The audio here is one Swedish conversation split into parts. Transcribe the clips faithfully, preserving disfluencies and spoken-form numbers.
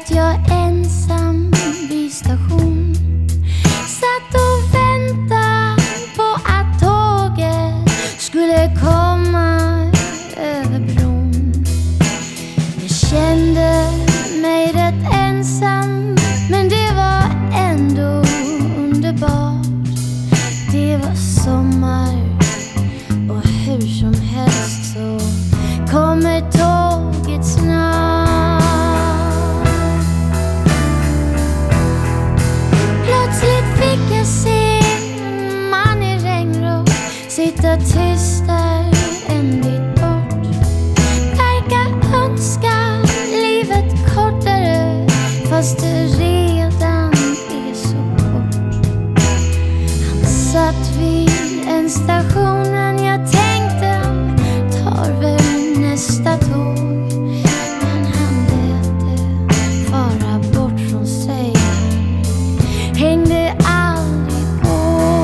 satt jag ensam vid station. Satt och väntade på att tåget skulle komma över bron. Jag kände mig rätt ensam, men det var ändå underbart. Det var sommar och hur som helst så kommer tåget snart. Plötsligt fick jag se en man i regnrock sitta tyst där en bit bort. Verkar önska livet kortare, fast det redan är så kort. Han satt vid en stationen, jag tänkte tar väl nästa tåg. Men han lät det fara bort från sig, hängde aldrig på.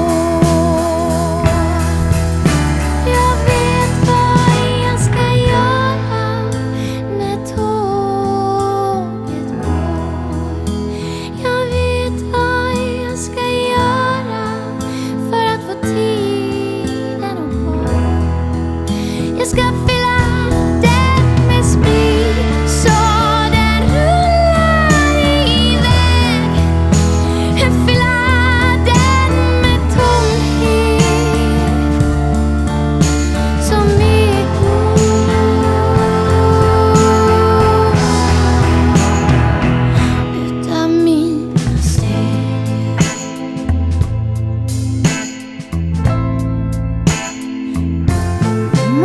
Jag vet vad jag ska göra när tåget går. Jag vet vad jag ska göra för att få tiden att gå. Jag ska fylla den med sprit så den rullar iväg. Fylla den med tomhet som ekor utav mina steg.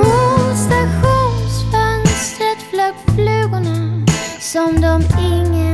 Mot stationsfönstret flög flugorna som de ingen